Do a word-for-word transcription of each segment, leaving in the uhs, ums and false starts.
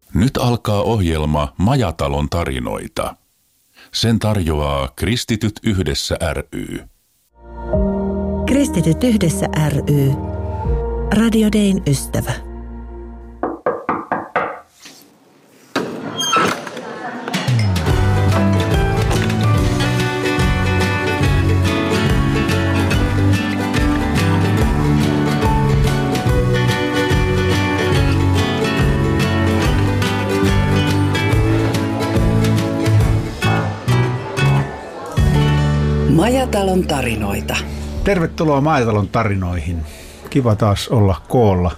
Nyt alkaa ohjelma Majatalon tarinoita. Sen tarjoaa Kristityt yhdessä ry. Kristityt yhdessä ry. Radio Dayn ystävä. Majatalon tarinoita. Tervetuloa Majatalon tarinoihin. Kiva taas olla koolla.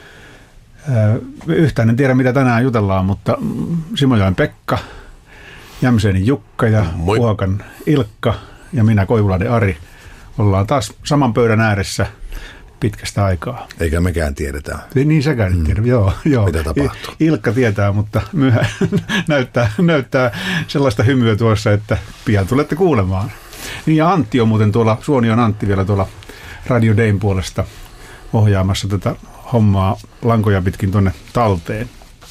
Yhtään en tiedä, mitä tänään jutellaan, mutta Simojoen Pekka, Jämsenin Jukka ja Moi. Puhakan Ilkka ja minä Koivulainen Ari ollaan taas saman pöydän ääressä pitkästä aikaa. Eikä mekään tiedetä. Niin säkään mm. tiedä, joo, joo. Mitä tapahtuu? Ilkka tietää, mutta myöhään näyttää, näyttää sellaista hymyä tuossa, että pian tulette kuulemaan. Niin ja Antti on muuten tuolla, Suonion Antti vielä tuolla Radio Dayn puolesta ohjaamassa tätä hommaa lankoja pitkin tuonne talteen.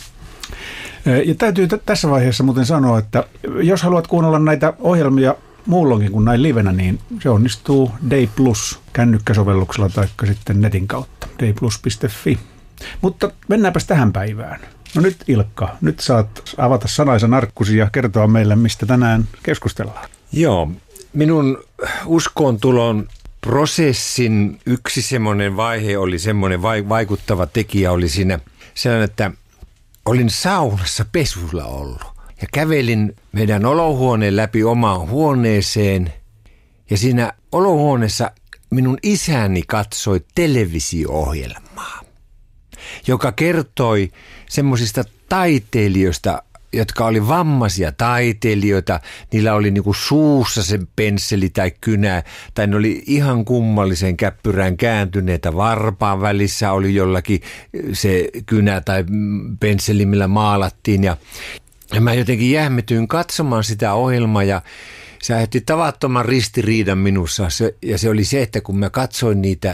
Ja täytyy t- tässä vaiheessa muuten sanoa, että jos haluat kuunnella näitä ohjelmia muulloinkin kuin näin livenä, niin se onnistuu Day Plus kännykkäsovelluksella tai sitten netin kautta, day plus piste fi. Mutta mennäänpäs tähän päivään. No nyt Ilkka, nyt saat avata sanaisen arkkusi ja kertoa meille, mistä tänään keskustellaan. Joo. Minun uskontulon prosessin yksi semmoinen vaihe oli semmoinen vaikuttava tekijä oli siinä sellainen, että olin saunassa pesulla ollut ja kävelin meidän olohuoneen läpi omaan huoneeseen ja siinä olohuoneessa minun isäni katsoi televisio-ohjelmaa, joka kertoi semmoisista taiteilijoista, jotka oli vammaisia taiteilijoita, niillä oli niinku suussa se pensseli tai kynä, tai ne oli ihan kummallisen käppyrään kääntyneitä, varpaan välissä oli jollakin se kynä tai pensseli, millä maalattiin. Ja, ja mä jotenkin jähmetyin katsomaan sitä ohjelmaa, ja se aiheutti tavattoman ristiriidan minussa, se, ja se oli se, että kun mä katsoin niitä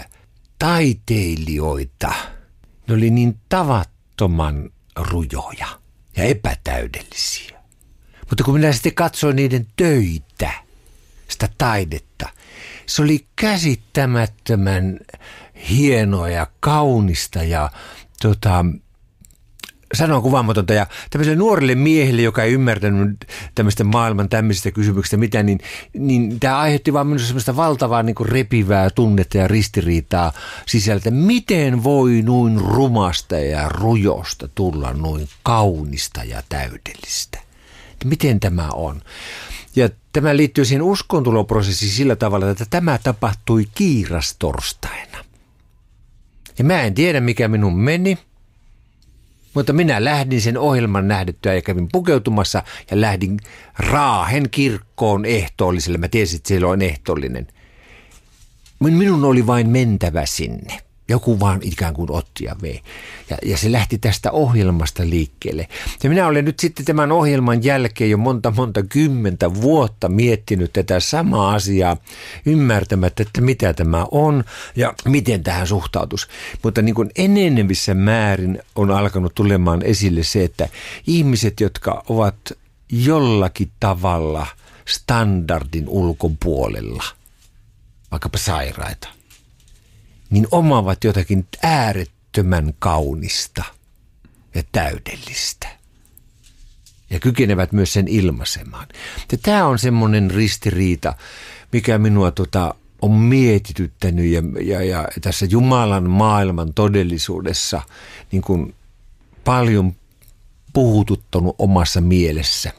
taiteilijoita, ne oli niin tavattoman rujoja ja epätäydellisiä. Mutta kun minä sitten katsoin niiden töitä, sitä taidetta, se oli käsittämättömän hienoa ja kaunista ja tota, sanon kuvaamatonta. Ja tämmöiselle nuorelle miehelle, joka ei ymmärtänyt tämmöistä maailman tämmöisistä kysymyksistä mitään, niin, niin tämä aiheutti vaan minusta semmoista valtavaa niin kuin repivää tunnetta ja ristiriitaa sisältä. Miten voi noin rumasta ja rujosta tulla noin kaunista ja täydellistä? Miten tämä on? Ja tämä liittyy siihen uskontuloprosessiin sillä tavalla, että tämä tapahtui kiirastorstaina. Ja mä en tiedä, mikä minun meni. Mutta minä lähdin sen ohjelman nähdettyä ja kävin pukeutumassa ja lähdin Raahen kirkkoon ehtoolliselle. Mä tiesin, että siellä on ehtoollinen. Minun oli vain mentävä sinne. Joku vaan ikään kuin otti ja vei. Ja, ja se lähti tästä ohjelmasta liikkeelle. Ja minä olen nyt sitten tämän ohjelman jälkeen jo monta monta kymmentä vuotta miettinyt tätä samaa asiaa, ymmärtämättä, että mitä tämä on ja miten tähän suhtautuisi. Mutta niin kuin enenevissä määrin on alkanut tulemaan esille se, että ihmiset, jotka ovat jollakin tavalla standardin ulkopuolella, vaikkapa sairaita, niin omaavat jotakin äärettömän kaunista ja täydellistä. Ja kykenevät myös sen ilmaisemaan. Ja tämä on semmoinen ristiriita, mikä minua tota, on mietityttänyt ja, ja, ja tässä Jumalan maailman todellisuudessa niin kuin paljon puhututtanut omassa mielessä.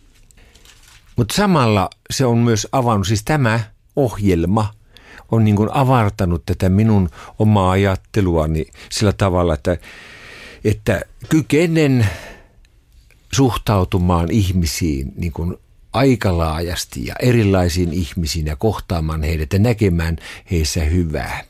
Mutta samalla se on myös avannut, siis tämä ohjelma on niin kuin avartanut tätä minun omaa ajatteluani sillä tavalla, että, että kykenen suhtautumaan ihmisiin niin kuin aika laajasti ja erilaisiin ihmisiin ja kohtaamaan heidät ja näkemään heissä hyvää.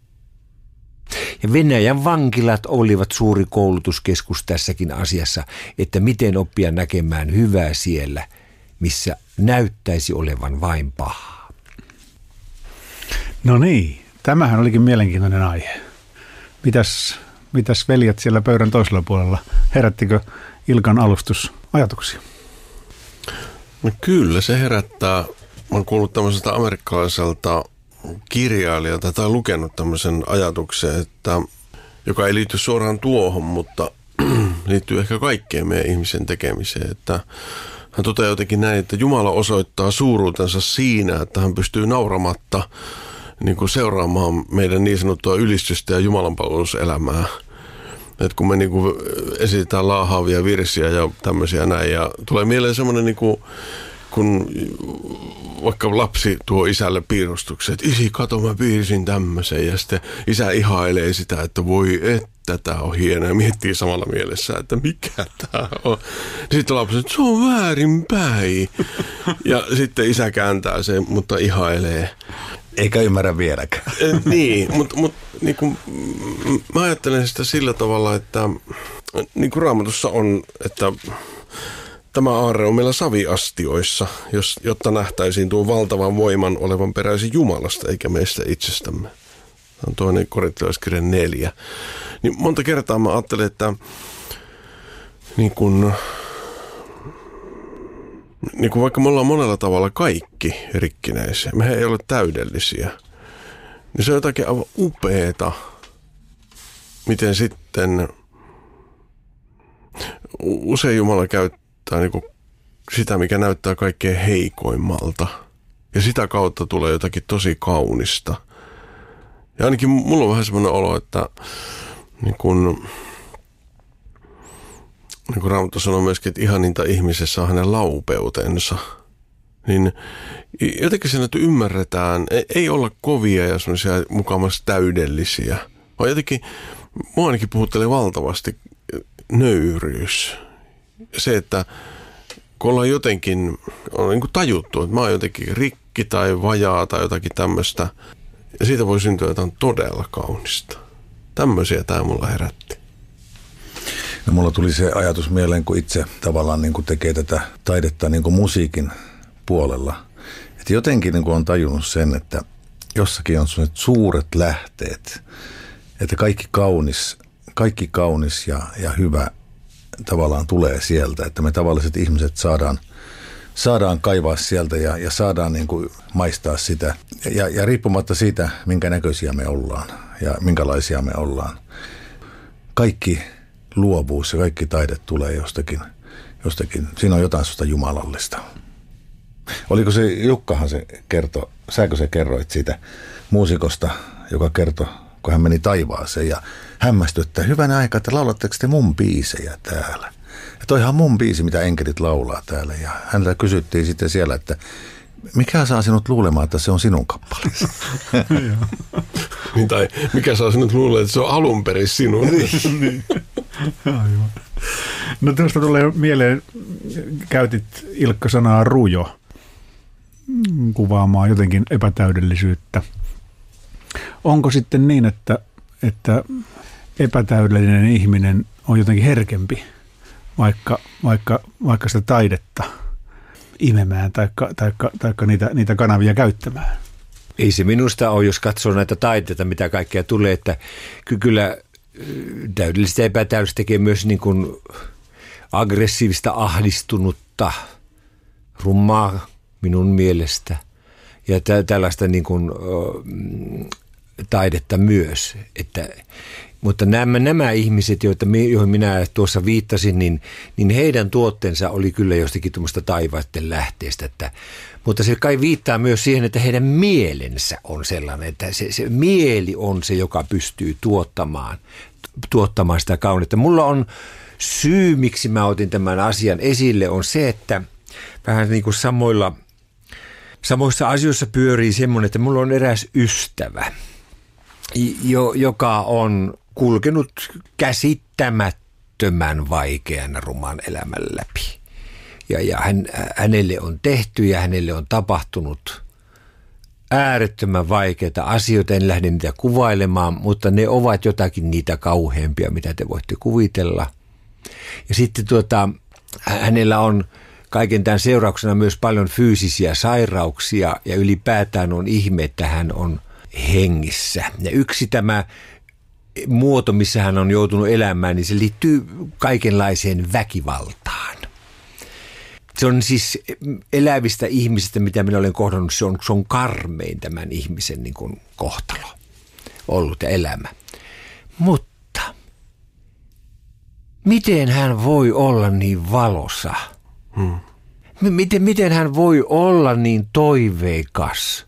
Ja Venäjän vankilat olivat suuri koulutuskeskus tässäkin asiassa, että miten oppia näkemään hyvää siellä, missä näyttäisi olevan vain pahaa. No niin, tämähän olikin mielenkiintoinen aihe. Mitäs Mitäs veljet siellä pöydän toisella puolella? Herättikö Ilkan alustus ajatuksia? No kyllä, se herättää. Mä oon kuullut tämmöiseltä amerikkalaiselta kirjailijalta tai lukenut tämmöisen ajatuksen, että, joka ei liity suoraan tuohon, mutta liittyy ehkä kaikkeen meidän ihmisen tekemiseen. Että hän toteaa jotenkin näin, että Jumala osoittaa suuruutensa siinä, että hän pystyy nauramatta niin kuin seuraamaan meidän niin sanottua ylistystä ja jumalanpalveluselämää. Että kun me niin kuin esitetään laahaavia virsiä ja tämmöisiä näin, ja tulee mieleen semmoinen, niin kuin, kun vaikka lapsi tuo isälle piirustuksen, että isi, kato, mä piirsin tämmöisen, ja sitten isä ihailee sitä, että voi että tämä on hieno, ja miettii samalla mielessä, että mikä tämä on. Sitten lapsi, että se on väärinpäin. Ja sitten isä kääntää sen, mutta ihailee. Eikä ymmärrä vieläkään. Niin, mutta mut, niin mä ajattelen sitä sillä tavalla, että niin kuin Raamatussa on, että tämä aarre on meillä saviastioissa, jos, jotta nähtäisiin tuon valtavan voiman olevan peräisin Jumalasta eikä meistä itsestämme. Tämä on toinen Korintolaiskirja neljä. Niin monta kertaa mä ajattelen, että niin kuin, niin kuin vaikka me ollaan monella tavalla kaikki rikkinäisiä, mehän ei ole täydellisiä, niin se on jotakin aivan upeeta, miten sitten usein Jumala käyttää niin kuin sitä, mikä näyttää kaikkein heikoimmalta. Ja sitä kautta tulee jotakin tosi kaunista. Ja ainakin mulla on vähän semmoinen olo, että niin kuin, niin kuin Raamattu sanoo myöskin, että ihaninta ihmisessä on hänen laupeutensa. Niin jotenkin sen, että ymmärretään, ei olla kovia ja semmoisia mukamassa täydellisiä, vaan jotenkin, mua ainakin puhuttelee valtavasti nöyryys. Se, että kun ollaan jotenkin, on niin kuin tajuttu, että mä oon jotenkin rikki tai vajaa tai jotakin tämmöistä, ja siitä voi syntyä jotain todella kaunista. Tämmöisiä tämä mulla herätti. No mulla tuli se ajatus mieleen, kun itse tavallaan niin kuin tekee tätä taidetta niin kuin musiikin puolella. Että jotenkin niin kuin on tajunnut sen, että jossakin on sellaiset suuret lähteet, että kaikki kaunis, kaikki kaunis ja, ja hyvä tavallaan tulee sieltä, että me tavalliset ihmiset saadaan, saadaan kaivaa sieltä ja, ja saadaan niin kuin maistaa sitä. Ja, ja riippumatta siitä, minkä näköisiä me ollaan ja minkälaisia me ollaan. Kaikki luovuus ja kaikki taide tulee jostakin, jostakin. Siinä on jotain sellaista jumalallista. Oliko se, Jukkahan se kertoi, säkö se kerroit siitä muusikosta, joka kertoi, kun hän meni taivaaseen ja hämmästyi, että hyvänä aikaa, että laulatteko te mun biisejä täällä? Ja toihan on mun biisi, mitä enkelit laulaa täällä. Ja hänellä kysyttiin sitten siellä, että mikä saa sinut luulemaan, että se on sinun kappaleesi? Niin, tai mikä saa sinut luulemaan, että se on alun perin sinun? Niin. Aivan. No tuosta tulee mieleen, käytit Ilkka sanaa rujo kuvaamaan jotenkin epätäydellisyyttä. Onko sitten niin, että, että epätäydellinen ihminen on jotenkin herkempi, vaikka, vaikka, vaikka sitä taidetta imemään tai niitä, niitä kanavia käyttämään? Ei se minusta ole, jos katsoo näitä taiteita, mitä kaikkea tulee, että kyllä täydellistä ja epätäydellistä tekee myös niin kuin aggressiivista, ahdistunutta, rummaa minun mielestä. Ja tä- tällaista niin kuin, ö, taidetta myös. Että, mutta nämä, nämä ihmiset, joita, joihin minä tuossa viittasin, niin, niin heidän tuotteensa oli kyllä jostakin tuommoista taivaiden lähteestä. Että, mutta se kai viittaa myös siihen, että heidän mielensä on sellainen, että se, se mieli on se, joka pystyy tuottamaan, tuottamaan sitä kaunetta. Mulla on syy, miksi mä otin tämän asian esille, on se, että vähän niin kuin samoilla, samoissa asioissa pyörii semmoinen, että mulla on eräs ystävä, jo, joka on kulkenut käsittämättömän vaikean ruman elämän läpi. Ja, ja hän, hänelle on tehty ja hänelle on tapahtunut äärettömän vaikeita asioita. En lähde niitä kuvailemaan, mutta ne ovat jotakin niitä kauheampia, mitä te voitte kuvitella. Ja sitten tuota, hänellä on kaiken tämän seurauksena myös paljon fyysisiä sairauksia ja ylipäätään on ihme, että hän on hengissä. Ja yksi tämä muoto, missä hän on joutunut elämään, niin se liittyy kaikenlaiseen väkivaltaan. Se on siis elävistä ihmisistä, mitä minä olen kohdannut, se on, se on karmein tämän ihmisen niin kuin kohtalo ollut ja elämä. Mutta miten hän voi olla niin valosa? Hmm. Miten, miten hän voi olla niin toiveikas?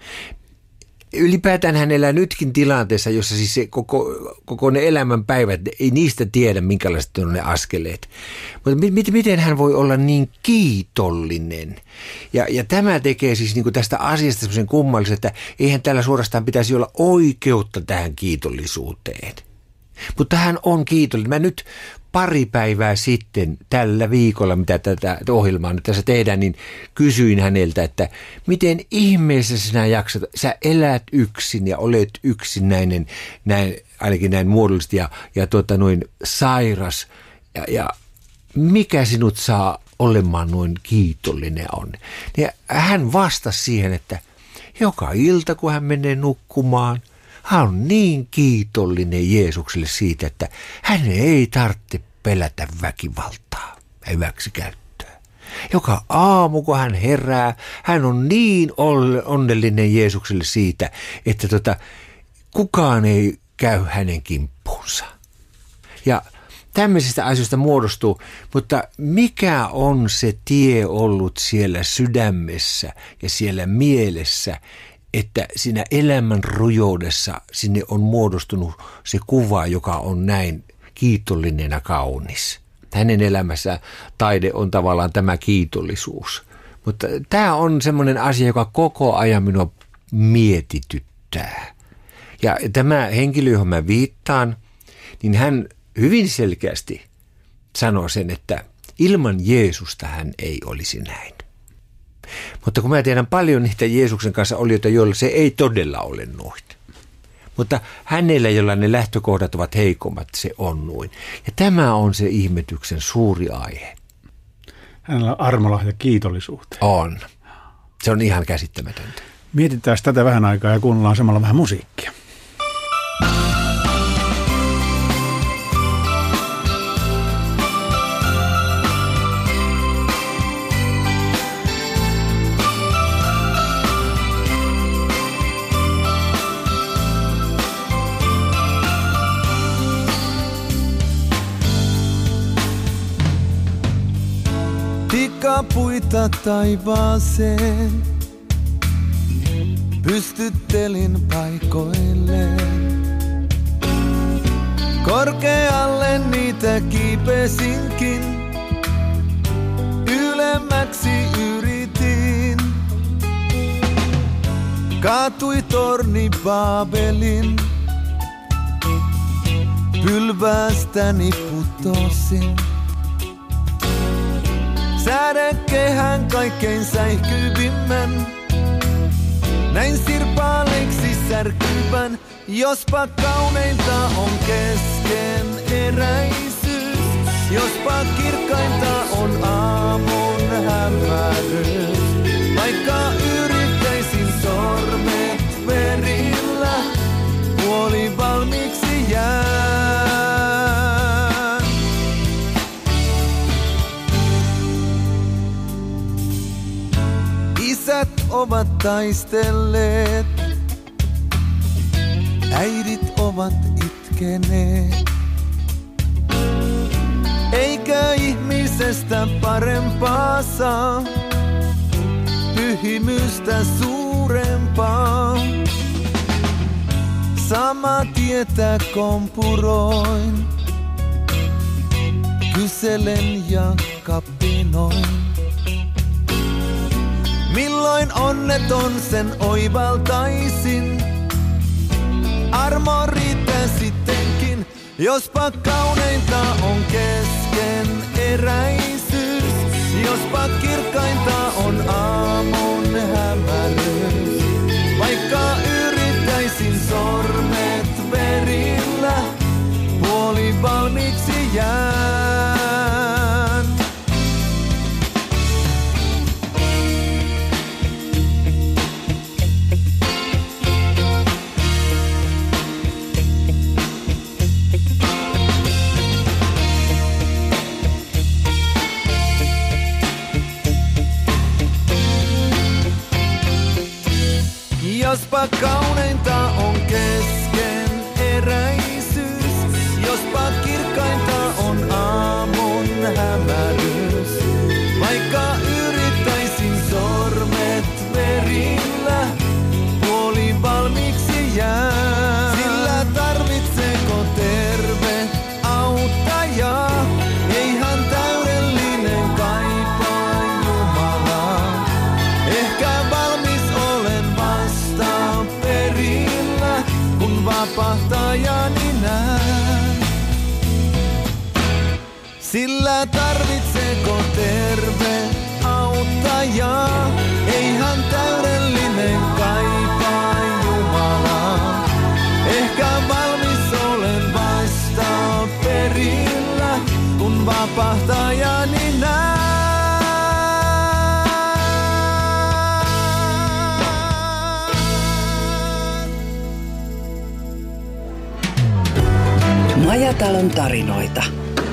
Ylipäätään hän elää nytkin tilanteessa, jossa siis se koko, koko ne elämänpäivät, ei niistä tiedä, minkälaiset on ne askeleet. Mutta miten, miten hän voi olla niin kiitollinen? Ja, ja tämä tekee siis niin kuin tästä asiasta semmoisen kummallisen, että eihän tällä suorastaan pitäisi olla oikeutta tähän kiitollisuuteen. Mutta hän on kiitollinen. Mä nyt pari päivää sitten tällä viikolla, mitä tätä ohjelmaa nyt tässä tehdään, niin kysyin häneltä, että miten ihmeessä sinä jaksat, sä elät yksin ja olet yksinäinen, näin, ainakin näin muodollisesti ja, ja tuota, noin sairas ja, ja mikä sinut saa olemaan noin kiitollinen on. Ja hän vastasi siihen, että joka ilta kun hän menee nukkumaan, hän on niin kiitollinen Jeesukselle siitä, että hän ei tarvitse pelätä väkivaltaa, hyväksikäyttöä. Joka aamu, kun hän herää, hän on niin onnellinen Jeesukselle siitä, että tota, kukaan ei käy hänen kimppuunsa. Ja tämmöisistä asioista muodostuu, mutta mikä on se tie ollut siellä sydämessä ja siellä mielessä, että siinä elämän rujoudessa sinne on muodostunut se kuva, joka on näin kiitollinen ja kaunis. Hänen elämässä taide on tavallaan tämä kiitollisuus. Mutta tämä on semmoinen asia, joka koko ajan minua mietityttää. Ja tämä henkilö, johon mä viittaan, niin hän hyvin selkeästi sanoo sen, että ilman Jeesusta hän ei olisi näin. Mutta kun mä tiedän paljon niitä Jeesuksen kanssa olijoita, joilla se ei todella ole noin. Mutta hänellä, jolla ne lähtökohdat ovat heikommat, se on noin. Ja tämä on se ihmetyksen suuri aihe. Hänellä on armolahja kiitollisuuteen. On. Se on ihan käsittämätöntä. Mietitään tätä vähän aikaa ja kuunnellaan samalla vähän musiikkia. Puita taivaaseen, pystyttelin paikoilleen. Korkealle niitä kiipesinkin, ylemmäksi yritin. Kaatui torni Baabelin, pylvästäni putosin. Sädekehän kaikkein säihkyvimmän, näin sirpaaleiksi särkyvän. Jospa kauneinta on keskeneräisyys, jospa kirkkainta on aamun hämärys. Vaikka yrittäisin sormet verillä, puoli valmiiksi jää. Isät ovat taistelleet, äidit ovat itkeneet. Eikä ihmisestä parempaa saa, pyhimystä suurempaa. Sama tietä kompuroin, kyselen ja kapinoin. Milloin onneton sen oivaltaisin, armo riittää sittenkin, jospa kauneinta on keskeneräisyys, jospa kirkkainta on aamun hämärys. Vaikka yrittäisin sormet verillä, puoli valmiiksi jään. hämärys. Vaikka yrittäisin sormet verillä, puoli valmiiksi jää. Sillä tarvitseeko terve auttaja? Eihän täydellinen kaipaa Jumalaa. Ehkä valmis olen vasta perillä, kun vapahtajani näen. Sillä tarvitseeko terve auttaja? Eihän täydellinen kaipaa Jumalaa. Ehkä valmis olen vasta perillä, kun vapahtajani näen. Majatalon tarinoita.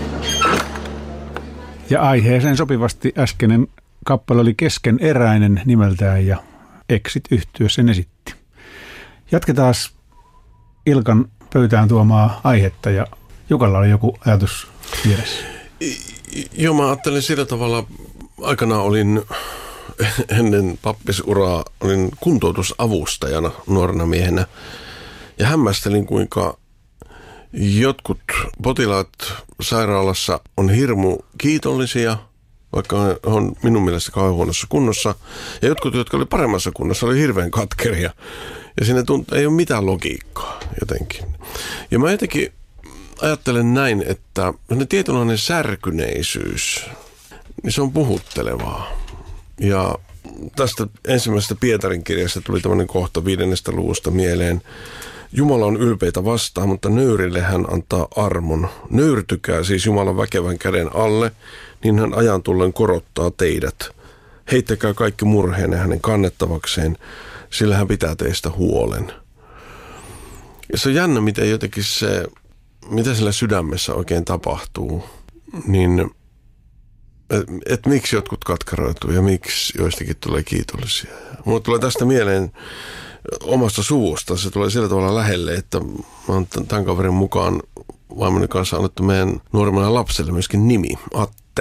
Ja aiheeseen sopivasti äskeinen kappale oli keskeneräinen nimeltään ja Exit yhtye sen esitti. Jatketaan Ilkan pöytään tuomaa aihetta ja Jukalla oli joku ajatus vieressä. Joo, mä ajattelin sillä tavalla, aikanaan olin ennen pappisuraa, olin kuntoutusavustajana nuorena miehenä ja hämmästelin kuinka jotkut potilaat sairaalassa on hirmu kiitollisia, vaikka on minun mielestä kauhean huonossa kunnossa. Ja jotkut, jotka oli paremmassa kunnossa, oli hirveän katkeria. Ja siinä tunt- ei ole mitään logiikkaa jotenkin. Ja mä jotenkin ajattelen näin, että tietynlainen särkyneisyys, niin se on puhuttelevaa. Ja tästä ensimmäisestä Pietarin kirjasta tuli tämmöinen kohta viidennestä luvusta mieleen. Jumala on ylpeitä vastaan, mutta nöyrille hän antaa armon. Nöyrtykää siis Jumalan väkevän käden alle, niin hän ajan tullen korottaa teidät. Heittäkää kaikki murheenne hänen kannettavakseen, sillä hän pitää teistä huolen. Ja se on jännä, miten jotenkin se, mitä sillä sydämessä oikein tapahtuu, niin että et miksi jotkut katkaroituu ja miksi joistakin tulee kiitollisia. Mulle tulee tästä mieleen omasta suvusta. Se tulee sillä tavalla lähelle, että mä oon tämän kaverin mukaan vaimoni kanssa annettu meidän nuoremmalle lapselle myöskin nimi, Atte.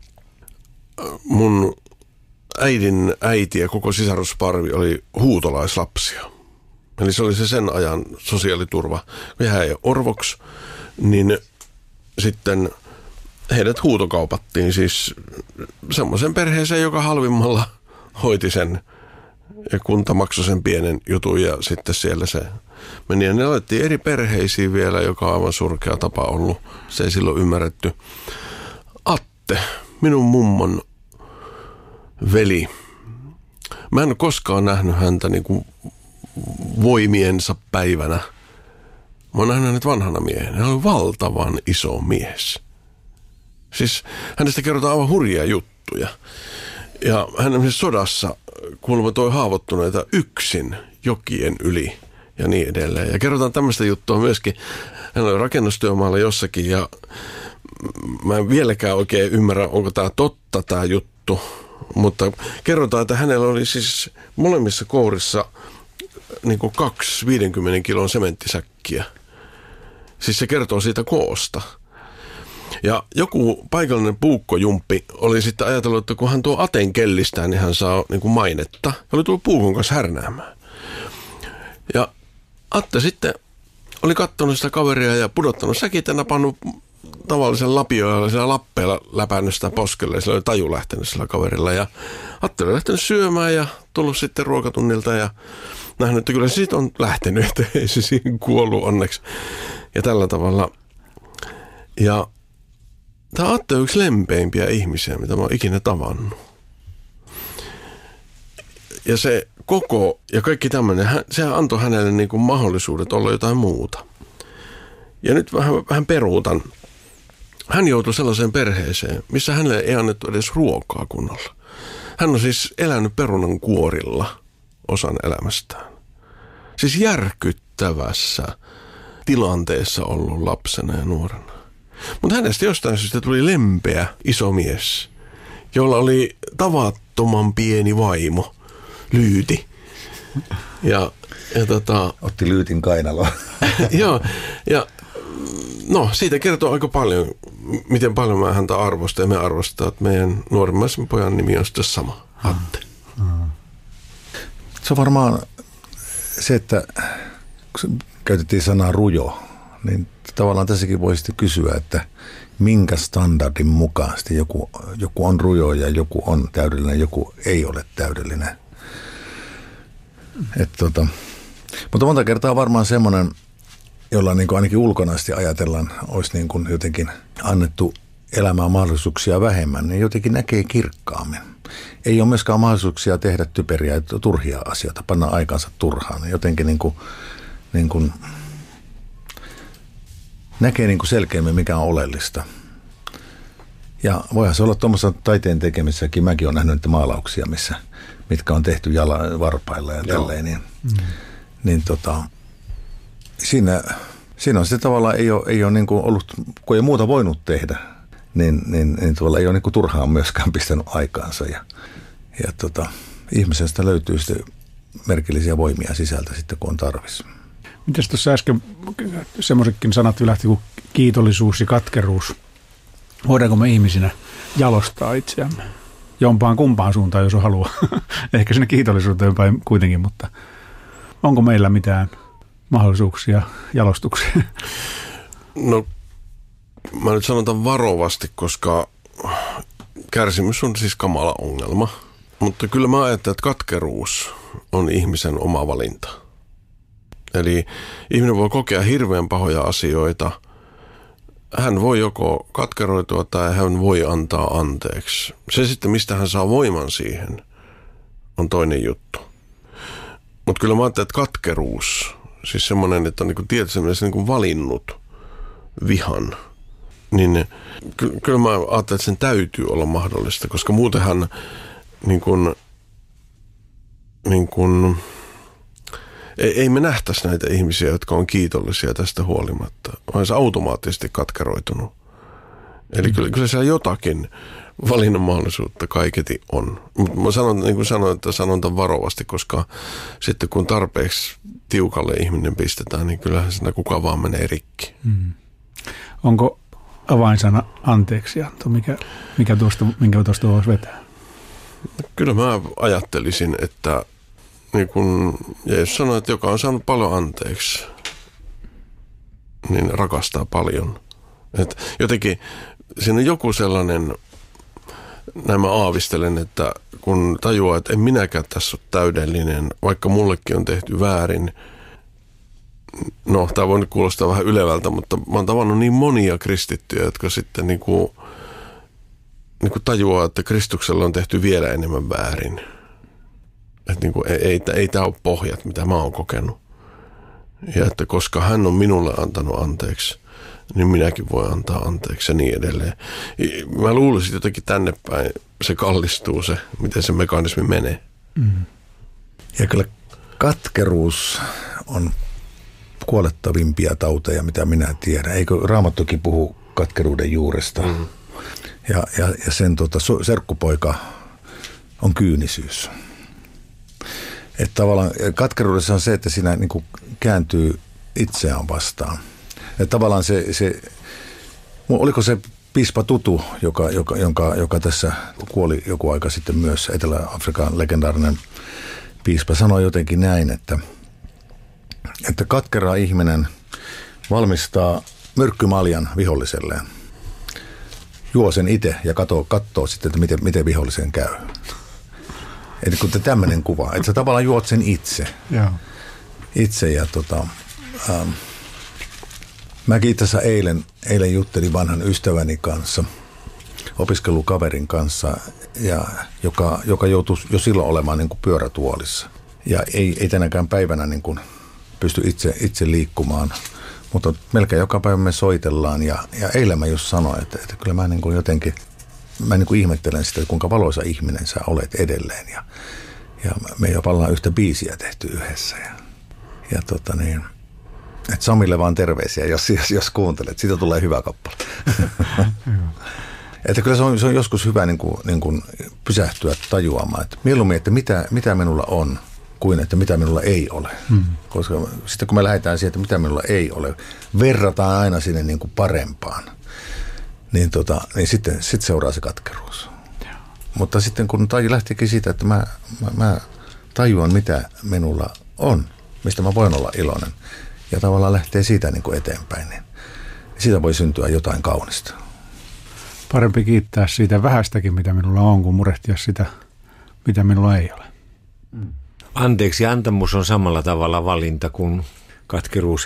Mun äidin äiti ja koko sisarusparvi oli huutolaislapsia. Eli se oli se sen ajan sosiaaliturva. Kun hän jäi orvoksi, niin sitten heidät huutokaupattiin siis semmoisen perheeseen, joka halvimmalla hoiti sen ja kunta maksoi sen pienen jutun ja sitten siellä se meni. Ja ne laitettiin eri perheisiin vielä, joka on aivan surkea tapa ollut. Se ei silloin ymmärretty. Atte, minun mummon veli. Mä en ole koskaan nähnyt häntä niin kuin voimiensa päivänä. Mä oon nähnyt hänet vanhana miehenä. Hän oli valtavan iso mies. Siis hänestä kerrotaan aivan hurjia juttuja. Ja hän sodassa kuulemma toi haavoittuneita yksin jokien yli ja niin edelleen. Ja kerrotaan tämmöistä juttua myöskin. Hän oli rakennustyömaalla jossakin ja mä en vieläkään oikein ymmärrä, onko tämä totta tämä juttu. Mutta kerrotaan, että hänellä oli siis molemmissa kourissa niin kuin kaksi viidenkymmenen kilon sementtisäkkiä. Siis se kertoo siitä koosta. Ja joku paikallinen puukkojumppi oli sitten ajatellut, että kun hän tuo Aten kellistään, niin hän saa niin kuin mainetta. Ja oli tullut puukon kanssa härnäämään. Ja Atte sitten oli katsonut sitä kaveria ja pudottanut säkit ja napannut tavallisen lapioilla sillä lappeella läpännyt sitä poskelle. Ja sillä oli taju lähtenyt sillä kaverilla. Ja Atte oli lähtenyt syömään ja tullut sitten ruokatunnilta ja nähnyt, että kyllä se siitä on lähtenyt, että ei se siihen kuollut onneksi. Ja tällä tavalla. Ja tämä Atte on yksi lempeimpiä ihmisiä, mitä mä oon ikinä tavannut. Ja se koko ja kaikki tämmöinen, sehän antoi hänelle niin kuin mahdollisuudet olla jotain muuta. Ja nyt vähän, vähän peruutan. Hän joutui sellaiseen perheeseen, missä hänelle ei annettu edes ruokaa kunnolla. Hän on siis elänyt perunan kuorilla osan elämästään. Siis järkyttävässä tilanteessa ollut lapsena ja nuorena. Mutta hänestä jostain syystä tuli lempeä iso mies, jolla oli tavattoman pieni vaimo, Lyyti. Ja, ja tota, otti Lyytin kainaloa. Joo, ja no siitä kertoo aika paljon. miten paljon mä häntä arvostan ja me arvostaa, että meidän nuorimmaisen pojan nimi on sitten sama, Atte. Mm. Se on varmaan se, että kun käytettiin sanaa rujo, niin tavallaan tässäkin voisi kysyä, että minkä standardin mukaisesti joku, joku on rujo ja joku on täydellinen, joku ei ole täydellinen. Et tota, mutta monta kertaa varmaan semmoinen, jolla niin kuin ainakin ulkonaisesti ajatellaan, olisi niin kuin jotenkin annettu elämää mahdollisuuksia vähemmän, niin jotenkin näkee kirkkaammin. Ei ole myöskään mahdollisuuksia tehdä typeriä ja turhia asioita, panna aikansa turhaan. Jotenkin niin kuin, niin kuin näkee niin kuin selkeämmin, mikä on oleellista. Ja voihan se olla tuommoisessa taiteen tekemisessäkin. Mäkin olen nähnyt niitä maalauksia, missä, mitkä on tehty jala, varpailla ja tälleen. Niin, mm. niin tota, siinä, siinä on se tavallaan, ei ole, ei ole niin kuin ollut, kun ei muuta voinut tehdä, niin, niin, niin tavallaan ei ole niin kuin turhaan myöskään pistänyt aikaansa. Ja, ja tota, ihmisestä löytyy sitten merkillisiä voimia sisältä sitten, kun on tarvis. Mites tuossa äsken semmoisetkin sanat ylähti kuin kiitollisuus ja katkeruus. Voidaanko me ihmisinä jalostaa itseämme jompaan kumpaan suuntaan, jos on halua? Ehkä sinne kiitollisuuteen päin kuitenkin, mutta onko meillä mitään mahdollisuuksia jalostukseen? No, mä nyt sanon tämän varovasti, koska kärsimys on siis kamala ongelma. Mutta kyllä mä ajattelen, että katkeruus on ihmisen oma valinta. Eli ihminen voi kokea hirveän pahoja asioita. Hän voi joko katkeroitua tai hän voi antaa anteeksi. Se sitten, mistä hän saa voiman siihen, on toinen juttu. Mutta kyllä mä ajattelen, että katkeruus, siis semmoinen, että on niin kuin tietysti niin kuin valinnut vihan, niin ky- kyllä mä ajattelen, että sen täytyy olla mahdollista, koska muutenhan niin kuin, niin kuin, ei, ei me nähtäisi näitä ihmisiä, jotka on kiitollisia tästä huolimatta, vaan se automaattisesti katkeroitunut. Eli mm. kyllä, kyllä siellä jotakin valinnan mahdollisuutta kaiketi on. Mutta mä sanon, niin kuin sanoin, että sanon tämän varovasti, koska sitten kun tarpeeksi tiukalle ihminen pistetään, niin kyllähän siinä kuka vaan menee rikki. Mm. Onko avainsana anteeksianto? Mikä, mikä tuosta, minkä tuosta voisi vetää? Kyllä mä ajattelisin, että niin kun Jeesus sanoi, että joka on saanut paljon anteeksi, niin rakastaa paljon. Et jotenkin siinä on joku sellainen, näin mä aavistelen, että kun tajuaa, että en minäkään tässä ole täydellinen, vaikka mullekin on tehty väärin. No, tämä voi nyt kuulostaa vähän ylevältä, mutta mä oon tavannut niin monia kristittyjä, jotka sitten niin kuin, niin kuin tajuaa, että Kristuksella on tehty vielä enemmän väärin. Että niin kuin, ei, ei, ei tämä ole pohjat, mitä mä oon kokenut. Ja että koska hän on minulle antanut anteeksi, niin minäkin voin antaa anteeksi ja niin edelleen. Mä luulisin jotenkin tänne päin, se kallistuu se, miten se mekanismi menee. Mm. Ja kyllä katkeruus on kuolettavimpia tauteja, mitä minä tiedän. Eikö Raamattukin puhu katkeruuden juuresta? Mm. Ja, ja, ja sen tota, serkkupoika on kyynisyys. Että tavallaan katkeruudessa on se, että siinä niin kuin kääntyy itseään vastaan. Että tavallaan se, se oliko se piispa Tutu, joka, joka, jonka, joka tässä kuoli joku aika sitten myös, Etelä-Afrikan legendaarinen piispa, sanoi jotenkin näin, että, että katkera ihminen valmistaa myrkkymaljan viholliselleen. Juo sen itse ja katsoo, katsoo sitten, että miten, miten vihollisen käy. Eli kun tämmöinen kuva, että sä tavallaan juot sen itse. Joo. Itse ja tota, ähm, mäkin itse asiassa eilen, eilen juttelin vanhan ystäväni kanssa, opiskelukaverin kanssa, ja, joka, joka joutui jo silloin olemaan niin kuin pyörätuolissa. Ja ei, ei tänäkään päivänä niin kuin pysty itse, itse liikkumaan, mutta melkein joka päivä me soitellaan. Ja, ja eilen mä just sanoin, että, että kyllä mä niin kuin jotenkin, mä niin kuin ihmettelen sitä, kuinka valoisa ihminen sä olet edelleen. Ja, ja me jopa ollaan yhtä biisiä tehty yhdessä. Ja, ja tota niin, että Samille vaan terveisiä, jos, jos, jos kuuntelet. Siitä tulee hyvä kappale. Että kyllä se on, se on joskus hyvä niin kuin, niin kuin pysähtyä tajuamaan, että mieluummin, että mitä, mitä minulla on, kuin että mitä minulla ei ole. Hmm. Koska sitten kun me lähdetään siihen, että mitä minulla ei ole, verrataan aina sinne niin kuin parempaan. niin, tota, niin sitten sit seuraa se katkeruus. Ja. Mutta sitten kun taju lähtikin siitä, että mä, mä, mä tajuan, mitä minulla on, mistä mä voin olla iloinen, ja tavallaan lähtee siitä niin kuin eteenpäin, niin siitä voi syntyä jotain kaunista. Parempi kiittää siitä vähästäkin, mitä minulla on, kuin murehtia sitä, mitä minulla ei ole. Anteeksi antamus on samalla tavalla valinta kuin katkeruus.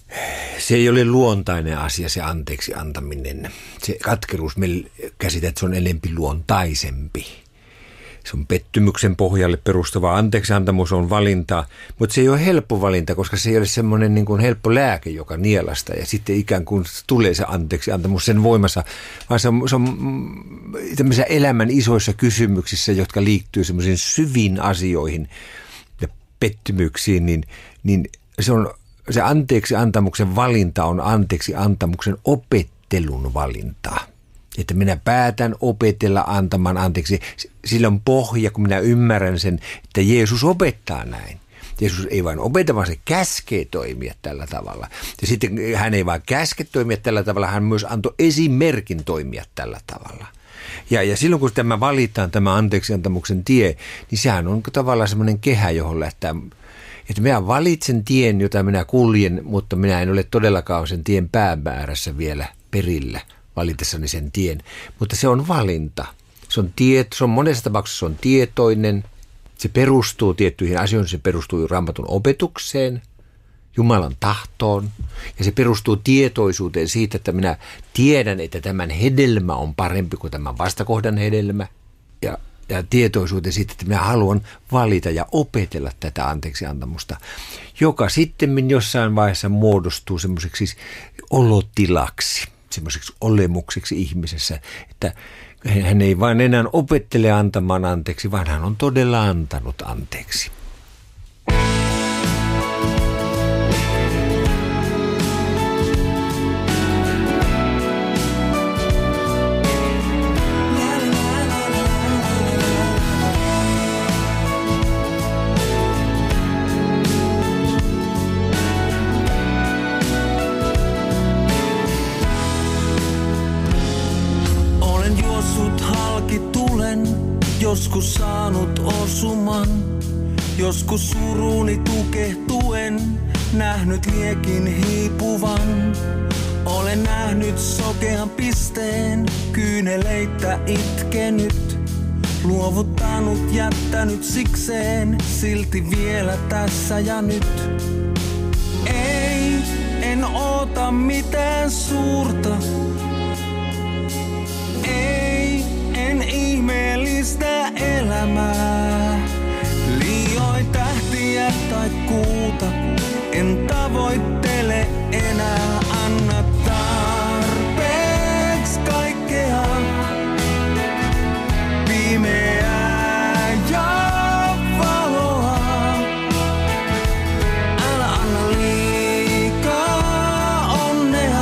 Se ei ole luontainen asia, se anteeksi antaminen. Se katkeruus, me käsität, että se on enempi luontaisempi. Se on pettymyksen pohjalle perustuva. Anteeksi antamus on valinta, mutta se ei ole helppo valinta, koska se ei ole semmoinen niin kuin helppo lääke, joka nielasta. Ja sitten ikään kuin tulee se anteeksi antamus sen voimassa, vaan se on, se on tämmöisissä elämän isoissa kysymyksissä, jotka liittyy semmoisiin syviin asioihin ja pettymyksiin, niin, niin se on se anteeksi antamuksen valinta on anteeksi antamuksen opettelun valinta. Että minä päätän opetella antamaan anteeksi. Sillä on pohja, kun minä ymmärrän sen, että Jeesus opettaa näin. Jeesus ei vain opeta, vaan se käskee toimia tällä tavalla. Ja sitten hän ei vain käske toimia tällä tavalla, hän myös antoi esimerkin toimia tällä tavalla. Ja, ja silloin kun tämä valitaan, tämä anteeksi antamuksen tie, niin sehän on tavallaan semmoinen kehä, johon lähtee. Että minä valitsen tien, jota minä kuljen, mutta minä en ole todellakaan sen tien päämäärässä vielä perillä valitessani sen tien. Mutta se on valinta. Se on, tiet, se on monessa tapauksessa se on tietoinen. Se perustuu tiettyihin asioihin. Se perustuu Raamatun opetukseen, Jumalan tahtoon. Ja se perustuu tietoisuuteen siitä, että minä tiedän, että tämän hedelmä on parempi kuin tämän vastakohdan hedelmä. Ja Ja tietoisuuteen siitä, että minä haluan valita ja opetella tätä anteeksiantamusta, joka sitten jossain vaiheessa muodostuu semmoiseksi olotilaksi, semmoiseksi olemukseksi ihmisessä, että hän ei vain enää opettele antamaan anteeksi, vaan hän on todella antanut anteeksi. Joskus saanut osuman, joskus suruni tukehtuen, nähnyt liekin hiipuvan. Olen nähnyt sokean pisteen, kyyneleitä itkenyt, luovuttanut, jättänyt sikseen, silti vielä tässä ja nyt. Ei, en oota mitään suurta, ei, en ihmeellistä elämää. Liioin tähtiä tai kuuta, en tavoittele enää. Anna tarpeeksi kaikkea, pimeää ja valoa. Älä anna liikaa onnea,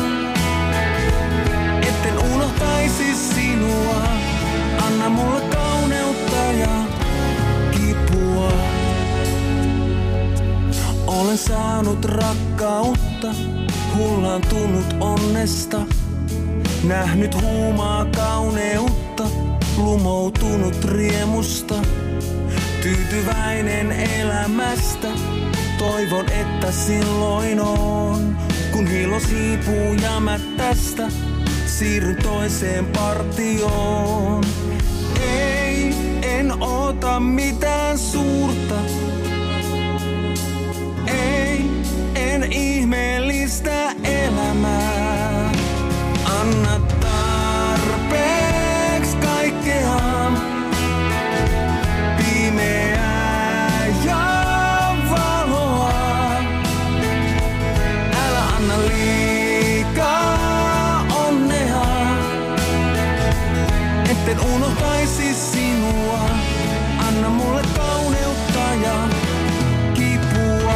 etten unohtaisi sinua. Anna mulle kauneutta ja kipua. Olen saanut rakkautta, hullaantunut onnesta, nähnyt huumaa kauneutta, lumoutunut riemusta, tyytyväinen elämästä. Toivon, että silloin on, kun hilos hiipuu jämättästä, siirryn toiseen partioon. Ei, en oota mitään suurta, ei, en ihmeellistä elämää. Anna tarpeeksi kaikkea, pimeää ja valoa. Älä anna liikaa onnea, etten unohtaisi sinua. Anna mulle kauneutta ja kipua.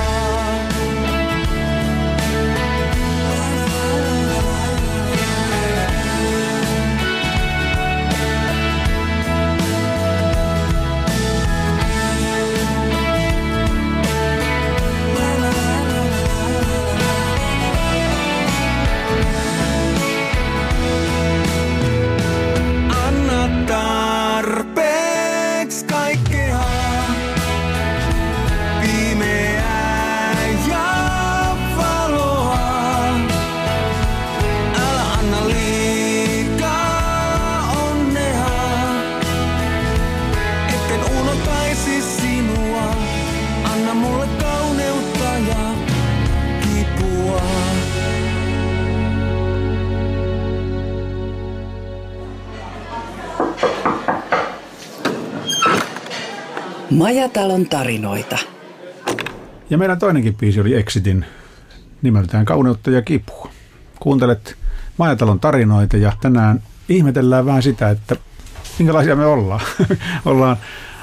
Majatalon tarinoita. Ja meidän toinenkin biisi oli Exitin nimeltään Kauneutta ja kipua. Kuuntelet Majatalon tarinoita ja tänään ihmetellään vähän sitä, että minkälaisia me ollaan. ollaan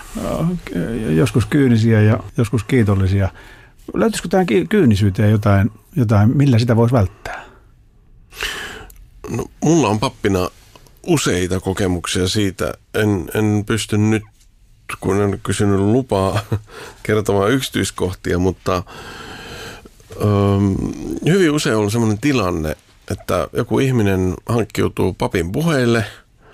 joskus kyynisiä ja joskus kiitollisia. Löytyisikö tähän kyynisyyteen jotain, jotain, millä sitä voisi välttää? No, mulla on pappina useita kokemuksia siitä. En, en pysty nyt, kun en kysynyt lupaa kertomaan yksityiskohtia, mutta ähm, hyvin usein on sellainen tilanne, että joku ihminen hankkiutuu papin puheille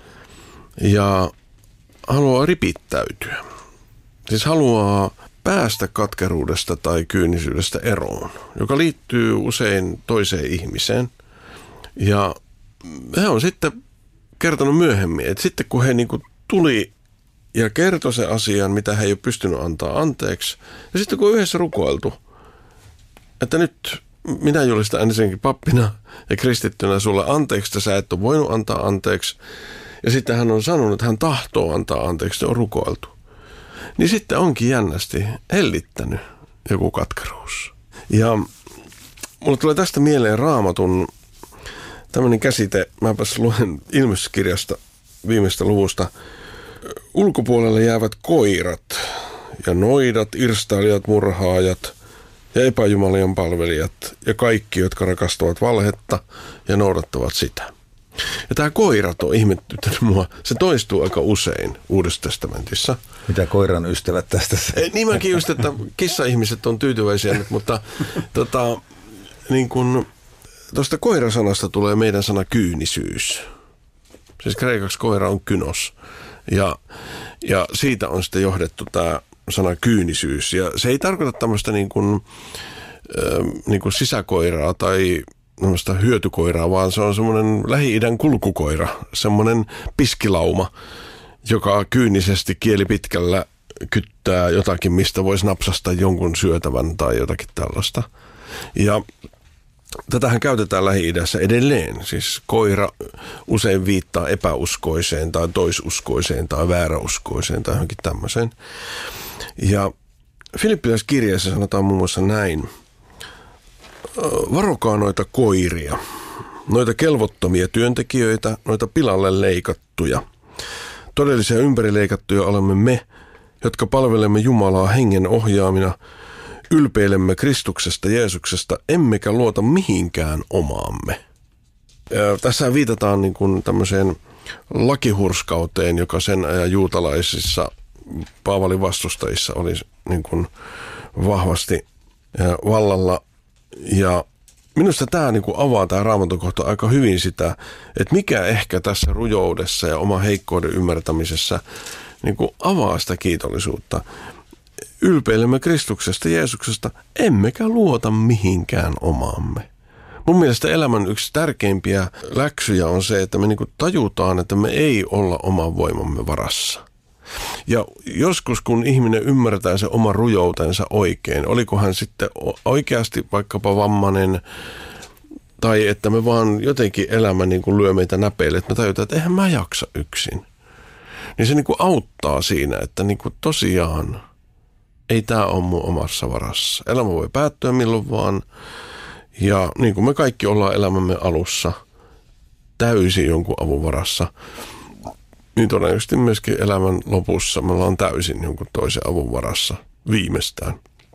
ja haluaa ripittäytyä. Siis haluaa päästä katkeruudesta tai kyynisyydestä eroon, joka liittyy usein toiseen ihmiseen. Ja he on sitten kertonut myöhemmin, että sitten kun he niinku tuli ja kertoi se asian, mitä he ei ole pystynyt antaa anteeksi, ja sitten kun on yhdessä rukoiltu, että nyt minä julistan ensinnäkin pappina ja kristittynä sulle anteeksi, että sä et ole voinut antaa anteeksi, ja sitten hän on sanonut, että hän tahtoo antaa anteeksi, on rukoiltu. Niin sitten onkin jännästi hellittänyt joku katkeruus. Ja mulle tulee tästä mieleen Raamatun tämmöinen käsite, mäpäs luen Ilmestyskirjasta viimeistä luvusta. Ulkopuolelle jäävät koirat ja noidat, irstailijat, murhaajat ja epäjumalien palvelijat ja kaikki, jotka rakastavat valhetta ja noudattavat sitä. Ja tämä koirat on ihmettynyt mua. Se toistuu aika usein Uudessa testamentissa. Mitä koiran ystävät tästä? Ei, niin mäkin just, että kissa-ihmiset on tyytyväisiä nyt, mutta tota, niin kun, tuosta koirasanasta tulee meidän sana kyynisyys. Siis kreikaksi koira on kynos. Ja, ja siitä on sitten johdettu tämä sana kyynisyys. Ja se ei tarkoita tämmöistä niin kuin, äh, niin kuin sisäkoiraa tai hyötykoiraa, vaan se on semmoinen Lähi-idän kulkukoira, semmoinen piskilauma, joka kyynisesti kieli pitkällä kyttää jotakin, mistä voisi napsasta jonkun syötävän tai jotakin tällaista. Ja tätähän käytetään Lähi-idässä edelleen. Siis koira usein viittaa epäuskoiseen tai toisuskoiseen tai vääräuskoiseen tai johonkin tämmöiseen. Ja Filippiläiskirjeessä sanotaan muun muassa näin. Varokaa noita koiria, noita kelvottomia työntekijöitä, noita pilalle leikattuja. Todellisia ympärileikattuja olemme me, jotka palvelemme Jumalaa hengen ohjaamina, ylpeilemme Kristuksesta, Jeesuksesta, emmekä luota mihinkään omaamme. Ja tässä viitataan niin kuin tämmöiseen lakihurskauteen, joka sen ajan juutalaisissa Paavalin vastustajissa oli niin kuin vahvasti vallalla. Ja minusta tämä niin kuin avaa tämä Raamatun kohta aika hyvin sitä, että mikä ehkä tässä rujoudessa ja oma heikkouden ymmärtämisessä niin kuin avaa sitä kiitollisuutta. Ylpeilemme Kristuksesta, Jeesuksesta, emmekä luota mihinkään omaamme. Mun mielestä elämän yksi tärkeimpiä läksyjä on se, että me niin kuin tajutaan, että me ei olla oman voimamme varassa. Ja joskus, kun ihminen ymmärtää sen oman rujoutensa oikein, oliko hän sitten oikeasti vaikkapa vammainen, tai että me vaan jotenkin elämä niin kuin lyö meitä näpeille, että me tajutaan, että eihän mä jaksa yksin. Niin se niin kuin auttaa siinä, että niin kuin tosiaan ei tämä ole mun omassa varassa. Elämä voi päättyä milloin vaan, ja niin kuin me kaikki ollaan elämämme alussa täysin jonkun avun varassa, niin todennäköisesti myöskin elämän lopussa me ollaan täysin jonkun toisen avun varassa viimeistään.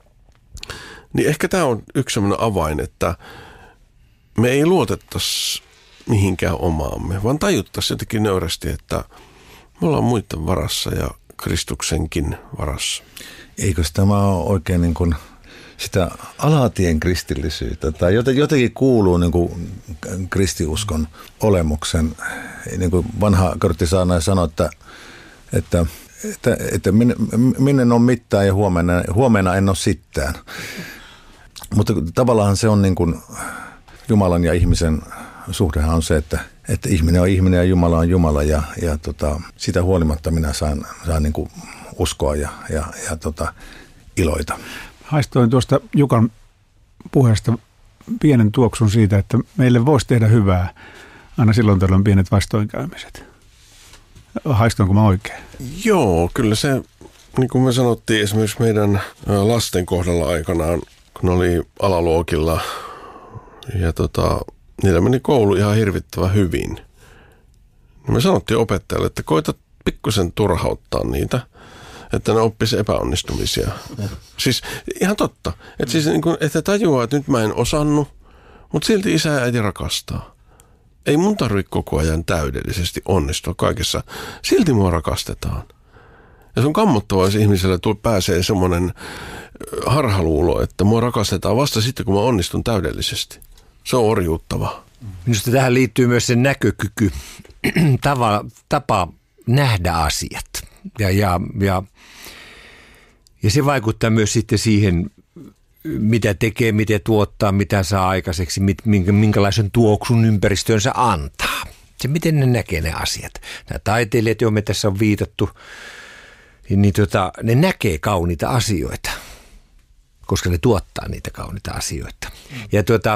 Niin ehkä tämä on yksi sellainen avain, että me ei luotettaisi mihinkään omaamme, vaan tajuttaisiin jotenkin nöyrästi, että me ollaan muiden varassa ja Kristuksenkin varassa. Eikö tämä ole oikein niin kuin sitä alatien kristillisyyttä tai jotenkin kuuluu niin kuin kristiuskon olemuksen, niin kuin vanha korttisaarnaaja sanoi, että, että, että, että minne, minne on mitään ja huomenna, huomenna en ole sittään. Mutta tavallaan se on niin kuin Jumalan ja ihmisen suhdehan on se, että, että ihminen on ihminen ja Jumala on Jumala ja, ja tota, sitä huolimatta minä saan, saan niin kuin uskoa ja, ja, ja tota, iloita. Haistoin tuosta Jukan puheesta pienen tuoksun siitä, että meille voisi tehdä hyvää aina silloin tällöin pienet vastoinkäymiset. Haistoinko mä oikein? Joo, kyllä se niin kuin me sanottiin esimerkiksi meidän lasten kohdalla aikanaan, kun ne oli alaluokilla ja tota, niillä meni koulu ihan hirvittävän hyvin. Me sanottiin opettajalle, että koita pikkusen turhauttaa niitä, että ne oppisi epäonnistumisia. Ja. Siis ihan totta. Että, siis, niin kuin, että tajuaa, että nyt mä en osannut, mutta silti isä ja äiti rakastaa. Ei mun tarvitse koko ajan täydellisesti onnistua kaikessa. Silti mua rakastetaan. Ja se on kammottavaa, jos ihmiselle pääsee semmoinen harhaluulo, että mua rakastetaan vasta sitten, kun mä onnistun täydellisesti. Se on orjuuttavaa. Minusta tähän liittyy myös se näkökyky, tapa, tapa nähdä asiat. Ja, ja, ja, ja se vaikuttaa myös sitten siihen, mitä tekee, mitä tuottaa, mitä saa aikaiseksi, minkälaisen tuoksun ympäristöönsä antaa. Se, miten ne näkee ne asiat. Nämä taiteilijat, joihin me tässä on viitattu, niin tota, ne näkee kauniita asioita, koska ne tuottaa niitä kauniita asioita. Ja tuota,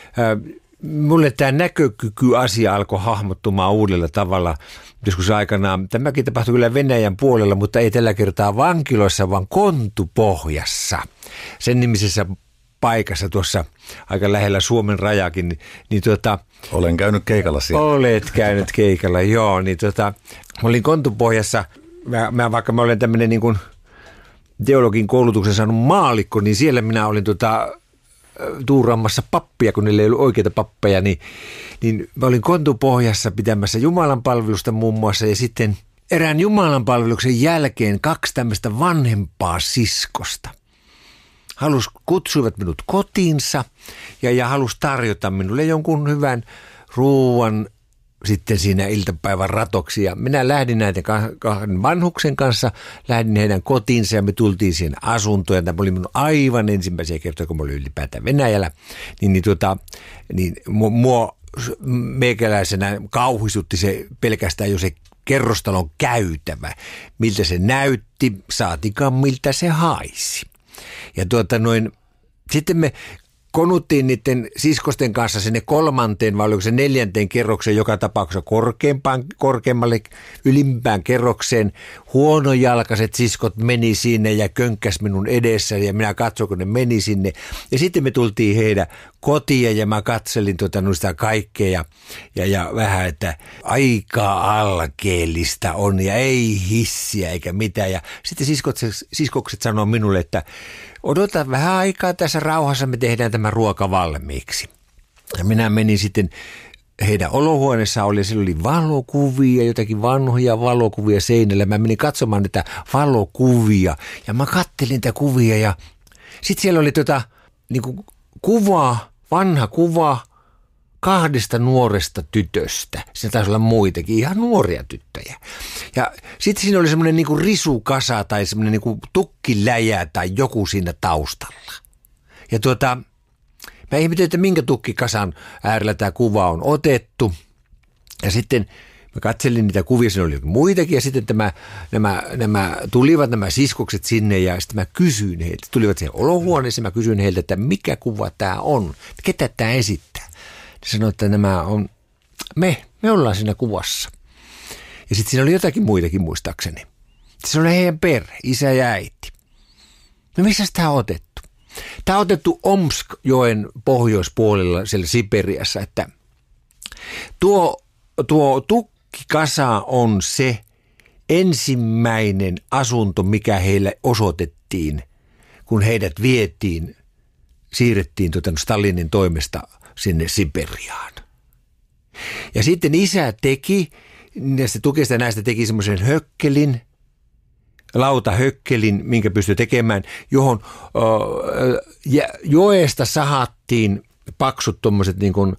mulle tämä näkökyky-asia alkoi hahmottumaan uudella tavalla joskus aikanaan. Tämäkin tapahtui kyllä Venäjän puolella, mutta ei tällä kertaa vankiloissa, vaan Kontupohjassa. Sen nimisessä paikassa tuossa aika lähellä Suomen rajakin. Niin, niin tuota, olen käynyt keikalla siellä. Olet käynyt keikalla, joo. Niin tuota, mä olin Kontupohjassa, mä, mä, vaikka mä olen tämmöinen niin kuin teologin koulutuksen saanut maallikko, niin siellä minä olin tuota, tuuraamassa pappia, kun niillä ei ollut oikeita pappeja, niin, niin mä olin Kontupohjassa pitämässä jumalanpalvelusta muun muassa, ja sitten erään jumalanpalveluksen jälkeen kaksi tämmöistä vanhempaa siskosta halus, kutsuivat minut kotiinsa ja, ja halusi tarjota minulle jonkun hyvän ruuan sitten siinä iltapäivän ratoksi. Ja minä lähdin näiden kahden vanhuksen kanssa, lähdin heidän kotiinsa ja me tultiin siihen asuntoon. Tämä oli minun aivan ensimmäisiä kertoja, kun mä olin ylipäätään Venäjällä. Niin, niin, tuota, niin mua meikäläisenä kauhistutti se pelkästään jo se kerrostalon käytävä, miltä se näytti, saatikaan miltä se haisi. Ja tuota noin, sitten me konuttiin niiden siskosten kanssa sinne kolmanteen vai oliko se neljänteen kerrokseen, joka tapauksessa korkeampaan, korkeammalle ylimpään kerrokseen. Huonojalkaiset siskot meni sinne ja könkkäs minun edessä ja minä katsoin, kun ne meni sinne. Ja sitten me tultiin heidän kotiin ja mä katselin tuota noista kaikkea ja, ja, ja vähän, että aika alkeellista on ja ei hissiä eikä mitään. Ja sitten siskot, siskokset sanoo minulle, että odota vähän aikaa tässä rauhassa, me tehdään tämä ruoka valmiiksi. Ja minä menin sitten, heidän olohuoneessa oli, siellä oli valokuvia, jotakin vanhoja valokuvia seinällä. Mä menin katsomaan näitä valokuvia ja mä kattelin niitä kuvia ja sitten siellä oli tota, niin kuin kuva, vanha kuva kahdesta nuoresta tytöstä. Siinä taisi olla muitakin, ihan nuoria tyttöjä. Ja sitten siinä oli semmoinen niinku risukasa tai semmoinen niinku tukkiläjä tai joku siinä taustalla. Ja tuota, mä ihmetin, että minkä tukkikasan äärellä tämä kuva on otettu. Ja sitten mä katselin niitä kuvia, siinä oli muitakin ja sitten tämä, nämä, nämä tulivat nämä siskokset sinne ja sitten mä kysyin heiltä. Tulivat siihen olohuoneeseen, mä kysyin heiltä, että mikä kuva tämä on, ketä tämä esittää. Ne sanoi, että nämä on, me, me ollaan siinä kuvassa. Ja sitten siinä oli jotakin muitakin muistaakseni. Se oli heidän perhe, isä ja äiti. No missä tämä on otettu? Tämä on otettu Omsk-joen pohjoispuolella siellä Siperiassa, että tuo, tuo tukkikasa on se ensimmäinen asunto, mikä heille osoitettiin, kun heidät vietiin, siirrettiin tuota Stalinin toimesta sinne Siperiaan. Ja sitten isä teki, näistä tukista näistä teki semmoisen hökkelin, lautahökkelin, minkä pystyi tekemään, johon ö, joesta sahattiin paksut tuommoiset niin kuin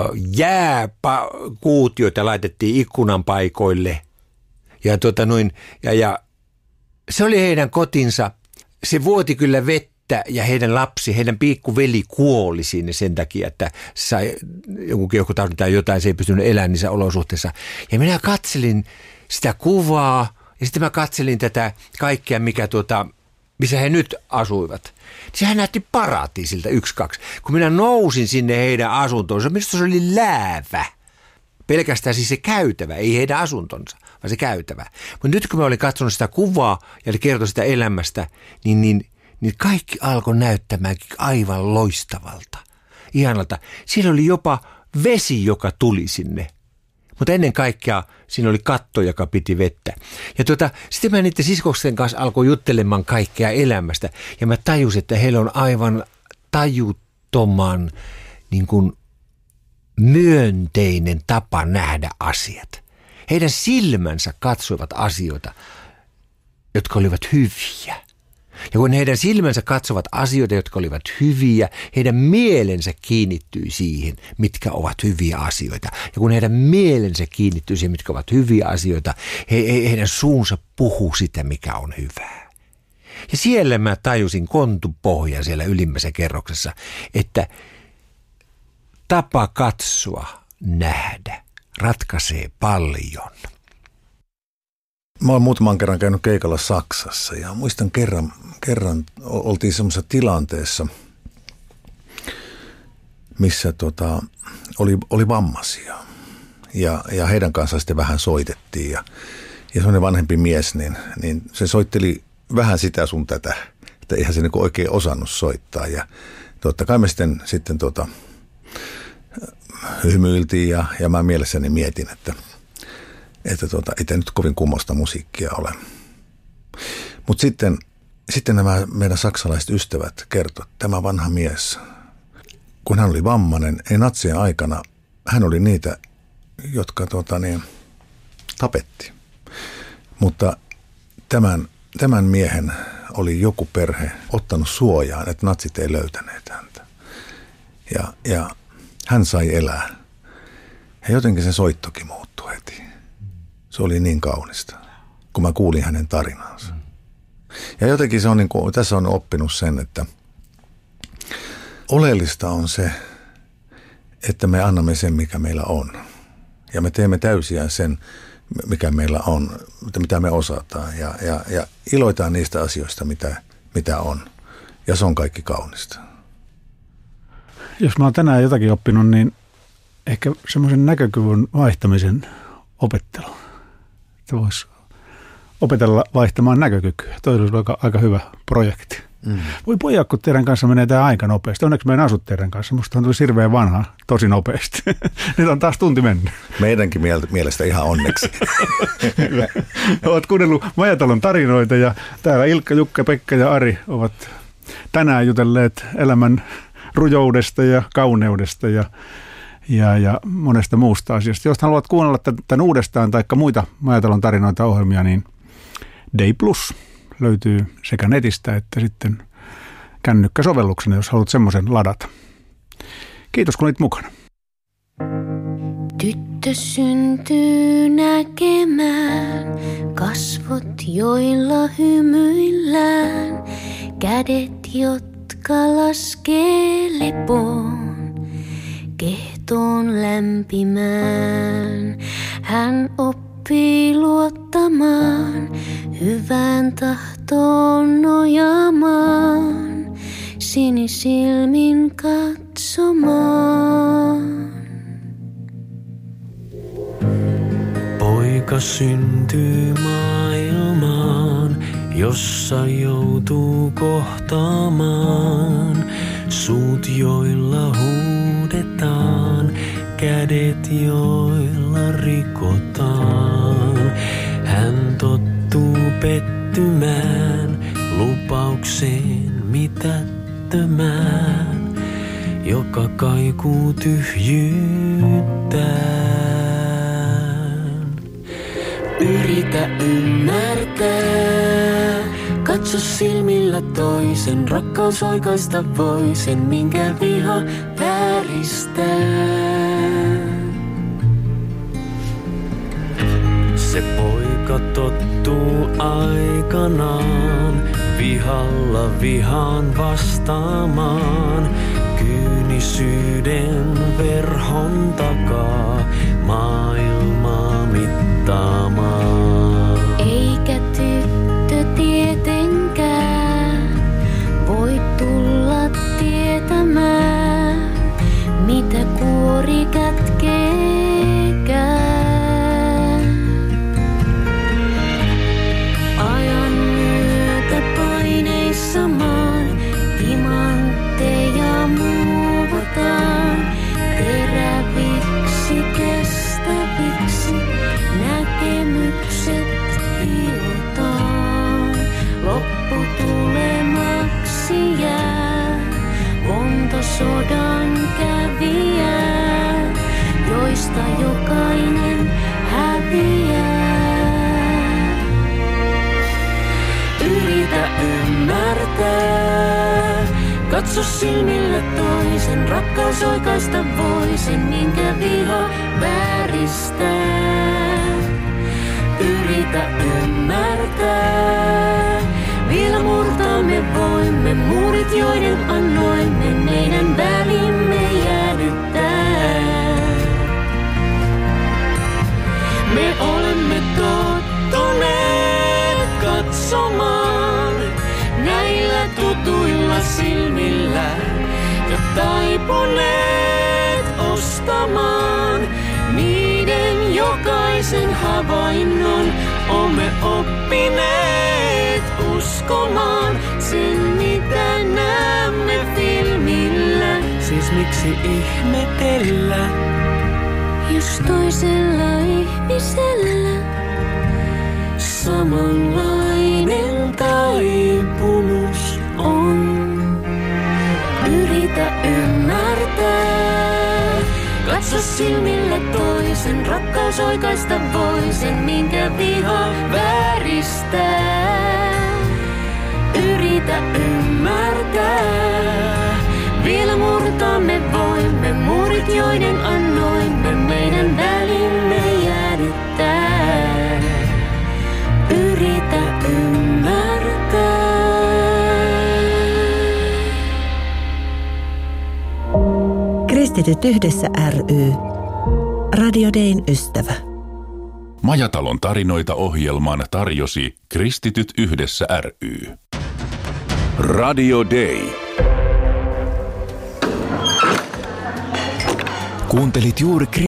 jääkuutioita laitettiin ikkunan paikoille. Ja, tuota noin, ja, ja se oli heidän kotinsa. Se vuoti kyllä vettä ja heidän lapsi, heidän piikkuveli kuoli sinne sen takia, että sai jonkun keuhkotaudin tai jotain, se ei pystynyt elämään niissä olosuhteissa. Ja minä katselin sitä kuvaa ja sitten mä katselin tätä kaikkea, mikä tuota, missä he nyt asuivat. Sehän näytti paratiisilta yksi, kaksi. Kun minä nousin sinne heidän asuntoonsa, minusta se oli läävä. Pelkästään siis se käytävä, ei heidän asuntonsa, vaan se käytävä. Mutta nyt kun mä olin katsonut sitä kuvaa ja kertoi sitä elämästä, niin, niin, niin kaikki alkoi näyttämään aivan loistavalta, ihanalta. Siellä oli jopa vesi, joka tuli sinne. Mutta ennen kaikkea siinä oli katto, joka piti vettä. Ja tuota, sitten mä niiden siskoksen kanssa alkoi juttelemaan kaikkea elämästä. Ja mä tajusin, että heillä on aivan tajuttoman niin kuin myönteinen tapa nähdä asiat. Heidän silmänsä katsoivat asioita, jotka olivat hyviä. Ja kun heidän silmänsä katsovat asioita, jotka olivat hyviä, heidän mielensä kiinnittyi siihen, mitkä ovat hyviä asioita. Ja kun heidän mielensä kiinnittyi siihen, mitkä ovat hyviä asioita, he, he, heidän suunsa puhuu sitä, mikä on hyvää. Ja siellä mä tajusin kontupohjan siellä ylimmässä kerroksessa, että tapa katsoa, nähdä, ratkaisee paljon. Mä oon muutaman kerran käynyt keikalla Saksassa ja muistan kerran, kerran oltiin semmoisessa tilanteessa, missä tota, oli, oli vammaisia ja, ja heidän kanssaan sitten vähän soitettiin ja, ja semmoinen vanhempi mies, niin, niin se soitteli vähän sitä sun tätä, että eihän se niinku oikein osannut soittaa ja totta kai me sitten, sitten tota, hymyiltiin ja, ja mä mielessäni mietin, että että tuota, ei tämä nyt kovin kummosta musiikkia ole. Mutta sitten, sitten nämä meidän saksalaiset ystävät kertovat, että tämä vanha mies, kun hän oli vammainen, ei natsien aikana, hän oli niitä, jotka tuota, niin, tapetti. Mutta tämän, tämän miehen oli joku perhe ottanut suojaan, että natsit ei löytäneet häntä. Ja, ja hän sai elää. Ja jotenkin se soittokin muuttui heti. Se oli niin kaunista, kun mä kuulin hänen tarinansa. Ja jotenkin se on niin kuin, tässä on oppinut sen, että oleellista on se, että me annamme sen, mikä meillä on. Ja me teemme täysiä sen, mikä meillä on, mitä me osataan. Ja, ja, ja iloitaan niistä asioista, mitä, mitä on. Ja se on kaikki kaunista. Jos mä oon tänään jotakin oppinut, niin ehkä semmoisen näkökyvyn vaihtamisen opettelu. Että voisi opetella vaihtamaan näkökykyä. Toi olisi aika, aika hyvä projekti. Mm. Voi pojat, kun teidän kanssa menee tämä aika nopeasti. Onneksi mä en asu teidän kanssa. Musta on tullut hirveän vanha, tosi nopeasti. Nyt on taas tunti mennyt. Meidänkin mielestä ihan onneksi. Olet kuunnellut Majatalon tarinoita ja täällä Ilkka, Jukka, Pekka ja Ari ovat tänään jutelleet elämän rujoudesta ja kauneudesta ja Ja, ja monesta muusta asiasta. Jos haluat kuunnella tämän uudestaan tai muita Majatalon tarinoita ohjelmia, niin Day Plus löytyy sekä netistä että sitten kännykkäsovelluksena, jos haluat semmoisen ladata. Kiitos, kun olit mukana. Tyttö syntyy näkemään kasvot, joilla hymyillään, kädet, jotka laskee lepoon. Kehtoon lämpimään, hän oppii luottamaan, hyvään tahtoon nojaamaan, sinisilmin katsomaan. Poika syntyy maailmaan, jossa joutuu kohtaamaan suut, joilla huudetaan, kädet, joilla rikotaan. Hän tottuu pettymään lupaukseen mitättömään, joka kaikuu tyhjyyttään. Yritä ymmärtää, katso silmillä toisen, rakkaus oikaista voi sen, minkä viha vääristää. Se poika tottuu aikanaan, vihalla vihaan vastaamaan, kyynisyyden verhon takaa, maailmaa mittaamaan. Eikä tyttö tietenkään voi tulla tietämään, mitä kuori kätkeekään. sodan kävijä, joista jokainen häviää. Yritä ymmärtää, katso silmille toisen, rakkaus oikaista voisin, minkä viha vääristää. Yritä ymmärtää, vielä murtaa me voimme, muurit joiden annoimme meidän välimme jäädyttää. Me olemme tottuneet katsomaan näillä tutuilla silmillä ja taipuneet ostamaan niiden jokaisen havainnon. Olemme oppineet uskomaan sen, mitä näemme filmillä. Siis miksi ihmetellä, jos toisella ihmisellä samanlainen taipumus on? yritä ymmärtää, katso silmillä toisen, rakkaus oikaista voisen, minkä viha vääristää. Yritä ymmärtää, vielä murtaa me voimme, muurit joiden annoimme meidän välimme jäädyttää. Yritä ymmärtää. Kristityt yhdessä ry. Radio Dayn ystävä. Majatalon tarinoita -ohjelman tarjosi Kristityt yhdessä ry. Radio Day. Kuuntelit juuri